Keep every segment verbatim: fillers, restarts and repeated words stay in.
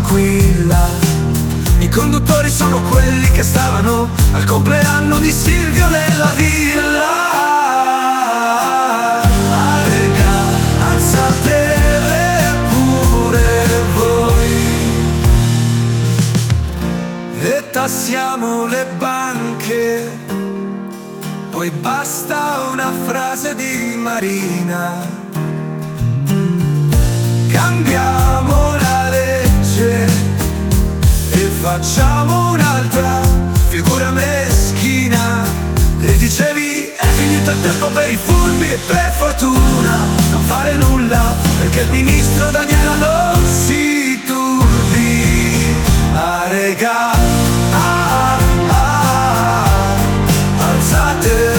tranquilla. I conduttori sono quelli che stavano al compleanno di Silvio nella villa. Ah, regà, alzatele pure voi e tassiamo le banche. Poi basta una frase di Marina. Cambiamo la legge e facciamo un'altra figura meschina. E dicevi è finito il tempo per i furbi e per fortuna non fare nulla perché il ministro Daniela non si turbi. Ah regà, ah, ah, alzate.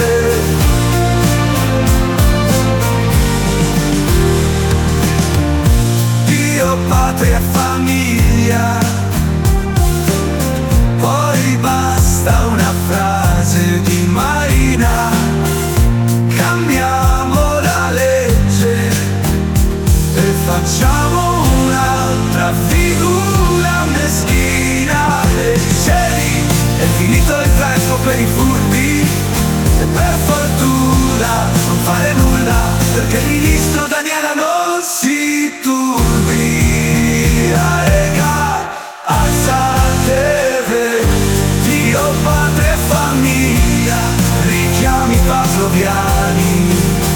Dio, patria, famiglia. Poi basta una frase di Marina. Cambiamo la legge e facciamo un'altra figura meschina. E dicevi è finito il tempo per i furbi e per fortuna non fare nulla perché il ministro Daniela non si turbi. Ah, regà, alzatevi, Dio, patria e famiglia, richiami pavloviani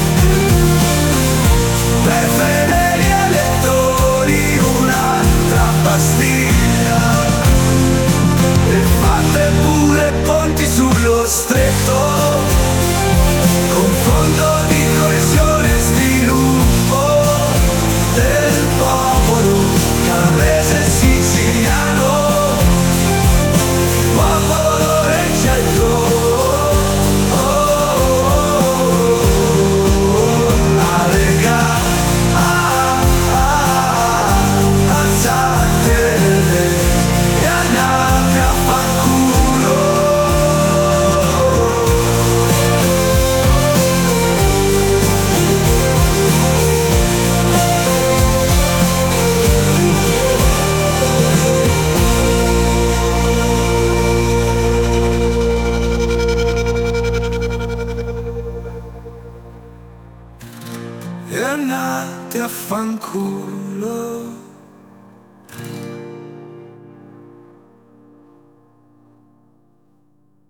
per fedeli elettori un'altra pastiglia. E fate pure ponti sullo stretto con fondo di coesione e sviluppo del popolo calabrese e siciliano, popolo reggiano. Oh, oh, oh, ah, regà, ah, ah, alzatele e andate a fanculo. E andate a fanculo.